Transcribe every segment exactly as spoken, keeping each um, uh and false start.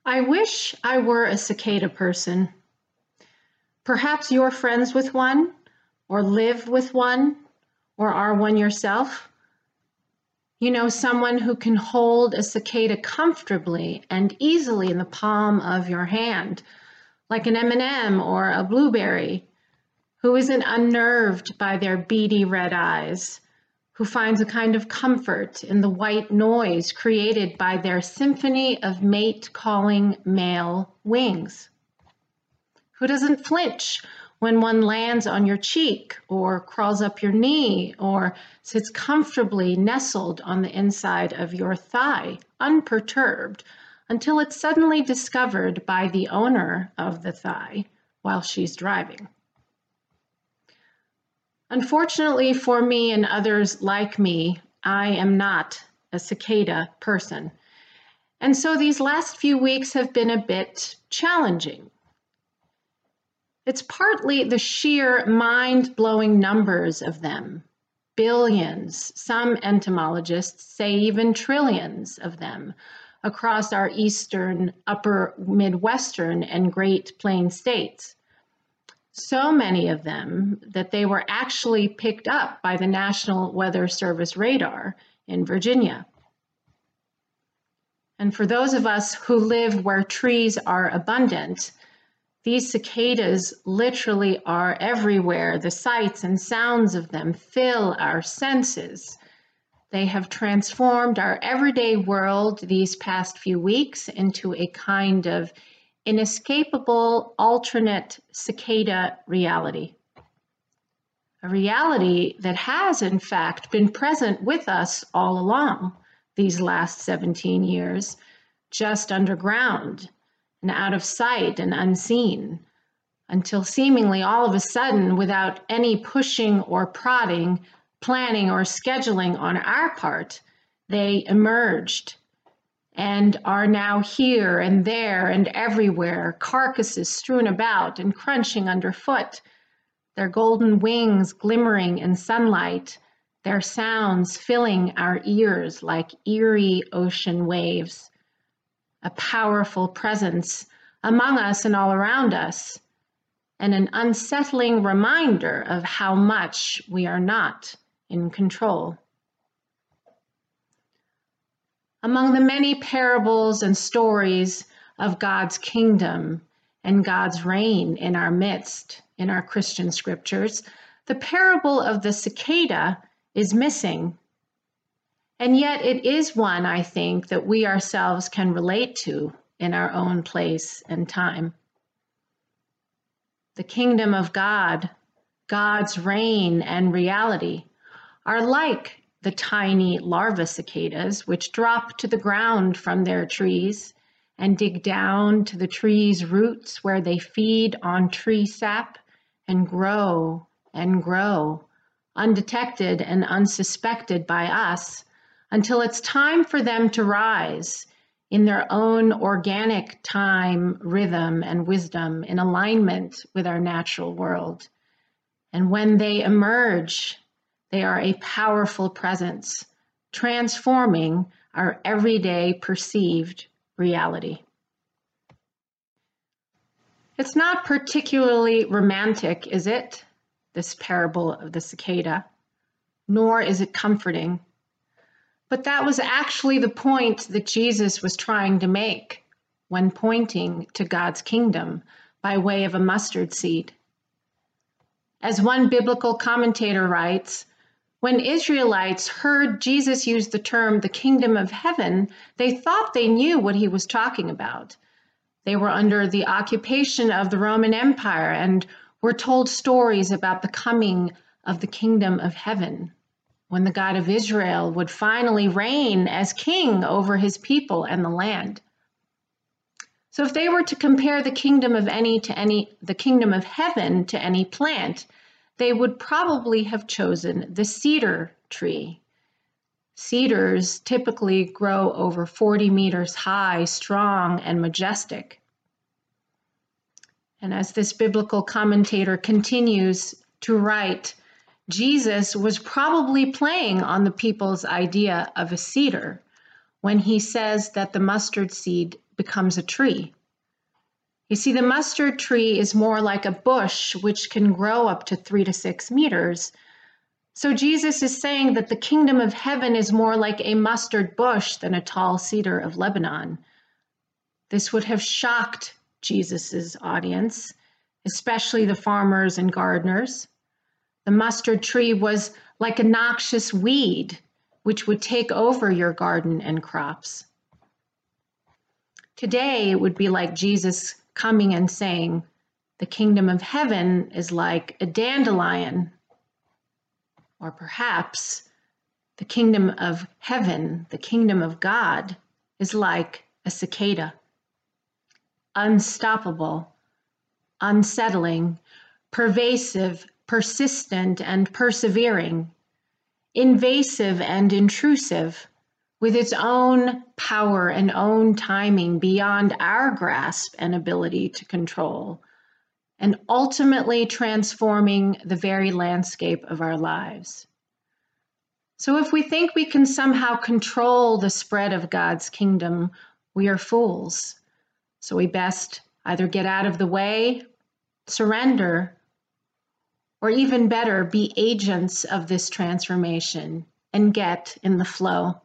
I wish I were a cicada person. Perhaps you're friends with one, or live with one, or are one yourself. You know someone who can hold a cicada comfortably and easily in the palm of your hand, like an M and M or a blueberry, who isn't unnerved by their beady red eyes, who finds a kind of comfort in the white noise created by their symphony of mate-calling male wings, who doesn't flinch when one lands on your cheek or crawls up your knee or sits comfortably nestled on the inside of your thigh, unperturbed, until it's suddenly discovered by the owner of the thigh while she's driving. Unfortunately for me and others like me, I am not a cicada person. And so these last few weeks have been a bit challenging. It's partly the sheer mind-blowing numbers of them. Billions, some entomologists say even trillions of them across our eastern, upper Midwestern, and Great Plains states. So many of them that they were actually picked up by the National Weather Service radar in Virginia. And for those of us who live where trees are abundant, these cicadas literally are everywhere. The sights and sounds of them fill our senses. They have transformed our everyday world these past few weeks into a kind of inescapable alternate cicada reality. A reality that has, in fact, been present with us all along these last seventeen years, just underground and out of sight and unseen, until seemingly all of a sudden, without any pushing or prodding, planning or scheduling on our part, they emerged and are now here and there and everywhere, carcasses strewn about and crunching underfoot, their golden wings glimmering in sunlight, their sounds filling our ears like eerie ocean waves. A powerful presence among us and all around us, and an unsettling reminder of how much we are not in control. Among the many parables and stories of God's kingdom and God's reign in our midst, in our Christian scriptures, the parable of the cicada is missing. And yet it is one, I think, that we ourselves can relate to in our own place and time. The kingdom of God, God's reign and reality, are like the tiny larva cicadas which drop to the ground from their trees and dig down to the tree's roots where they feed on tree sap and grow and grow, undetected and unsuspected by us, until it's time for them to rise in their own organic time, rhythm, and wisdom in alignment with our natural world. And when they emerge, they are a powerful presence, transforming our everyday perceived reality. It's not particularly romantic, is it, this parable of the cicada? Nor is it comforting. But that was actually the point that Jesus was trying to make when pointing to God's kingdom by way of a mustard seed. As one biblical commentator writes, when Israelites heard Jesus use the term the kingdom of heaven, they thought they knew what he was talking about. They were under the occupation of the Roman Empire and were told stories about the coming of the kingdom of heaven, when the God of Israel would finally reign as king over his people and the land. So if they were to compare the kingdom of any to any, the kingdom of heaven to any plant, they would probably have chosen the cedar tree. Cedars typically grow over forty meters high, strong, and majestic. And as this biblical commentator continues to write, Jesus was probably playing on the people's idea of a cedar when he says that the mustard seed becomes a tree. You see, the mustard tree is more like a bush which can grow up to three to six meters. So Jesus is saying that the kingdom of heaven is more like a mustard bush than a tall cedar of Lebanon. This would have shocked Jesus's audience, especially the farmers and gardeners. The mustard tree was like a noxious weed, which would take over your garden and crops. Today, it would be like Jesus coming and saying, the kingdom of heaven is like a dandelion, or perhaps the kingdom of heaven, the kingdom of God, is like a cicada. Unstoppable, unsettling, pervasive, persistent, and persevering, invasive and intrusive, with its own power and own timing beyond our grasp and ability to control, and ultimately transforming the very landscape of our lives. So if we think we can somehow control the spread of God's kingdom, we are fools. So we best either get out of the way, surrender, or even better, be agents of this transformation and get in the flow.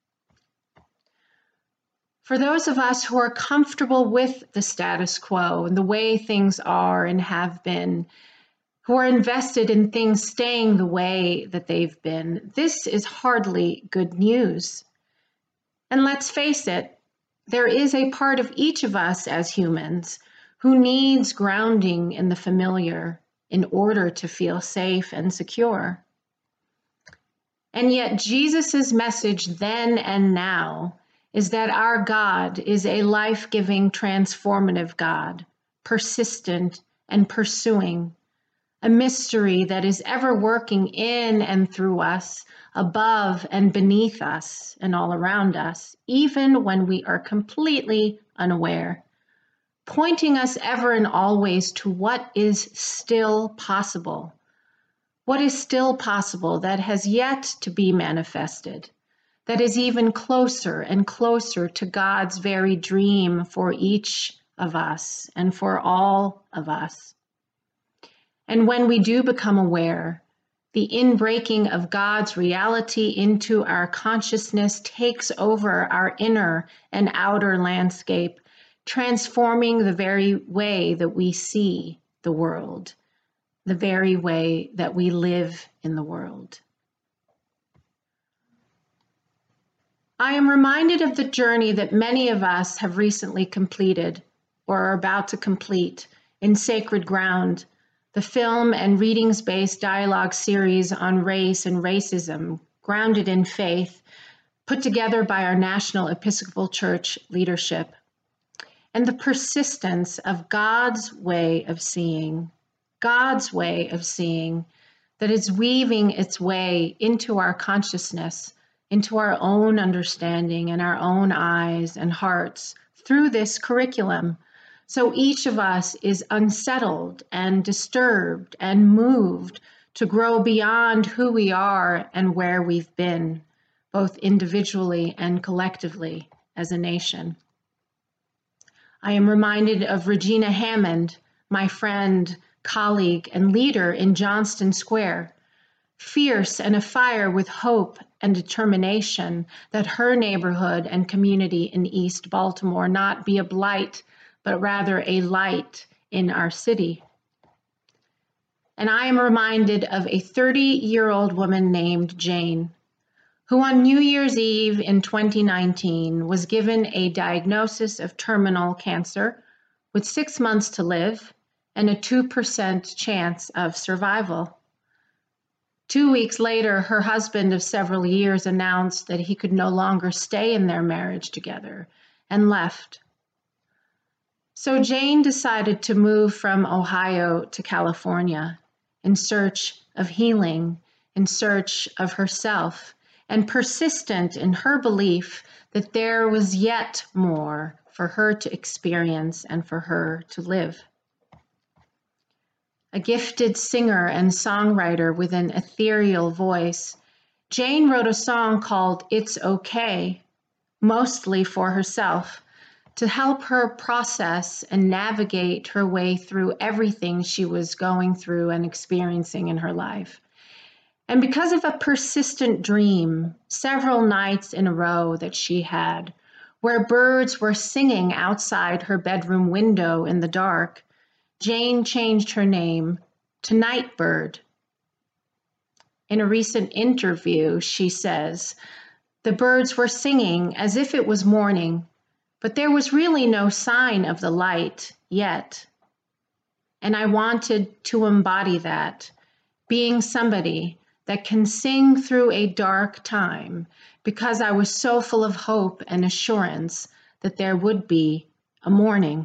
For those of us who are comfortable with the status quo and the way things are and have been, who are invested in things staying the way that they've been, this is hardly good news. And let's face it, there is a part of each of us as humans who needs grounding in the familiar in order to feel safe and secure. And yet Jesus's message then and now is that our God is a life-giving, transformative God, persistent and pursuing, a mystery that is ever working in and through us, above and beneath us and all around us, even when we are completely unaware, pointing us ever and always to what is still possible, what is still possible that has yet to be manifested, that is even closer and closer to God's very dream for each of us and for all of us. And when we do become aware, the inbreaking of God's reality into our consciousness takes over our inner and outer landscape, transforming the very way that we see the world, the very way that we live in the world. I am reminded of the journey that many of us have recently completed or are about to complete in Sacred Ground, the film and readings-based dialogue series on race and racism, grounded in faith, put together by our National Episcopal Church leadership, and the persistence of God's way of seeing, God's way of seeing that is weaving its way into our consciousness, into our own understanding and our own eyes and hearts through this curriculum. So each of us is unsettled and disturbed and moved to grow beyond who we are and where we've been, both individually and collectively as a nation. I am reminded of Regina Hammond, my friend, colleague, and leader in Johnston Square, fierce and afire with hope and determination that her neighborhood and community in East Baltimore not be a blight, but rather a light in our city. And I am reminded of a thirty-year-old woman named Jane, who on New Year's Eve in twenty nineteen was given a diagnosis of terminal cancer with six months to live and a two percent chance of survival. Two weeks later, her husband of several years announced that he could no longer stay in their marriage together and left. So Jane decided to move from Ohio to California in search of healing, in search of herself, and persistent in her belief that there was yet more for her to experience and for her to live. A gifted singer and songwriter with an ethereal voice, Jane wrote a song called It's Okay, mostly for herself, to help her process and navigate her way through everything she was going through and experiencing in her life. And because of a persistent dream, several nights in a row that she had, where birds were singing outside her bedroom window in the dark, Jane changed her name to Nightbird. In a recent interview, she says, "The birds were singing as if it was morning, but there was really no sign of the light yet. And I wanted to embody that, being somebody that can sing through a dark time, because I was so full of hope and assurance that there would be a morning."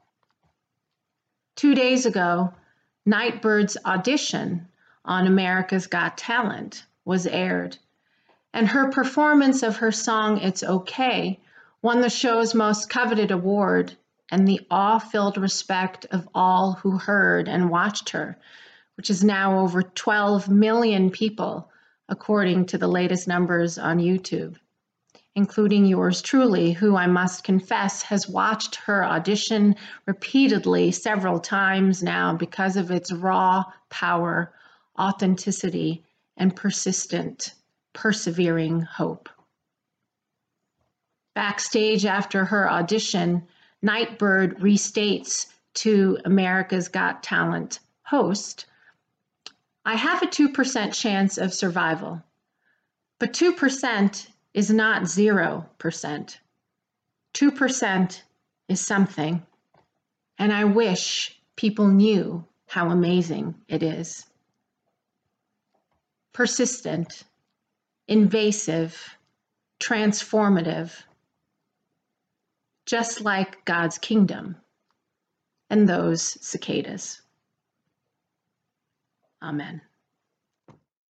Two days ago, Nightbird's audition on America's Got Talent was aired, and her performance of her song It's Okay won the show's most coveted award and the awe-filled respect of all who heard and watched her, which is now over twelve million people, according to the latest numbers on YouTube, including yours truly, who I must confess has watched her audition repeatedly several times now because of its raw power, authenticity, and persistent, persevering hope. Backstage after her audition, Nightbird restates to America's Got Talent host, "I have a two percent chance of survival, but two percent is not zero percent. two percent is something, and I wish people knew how amazing it is." Persistent, invasive, transformative, just like God's kingdom and those cicadas. Amen.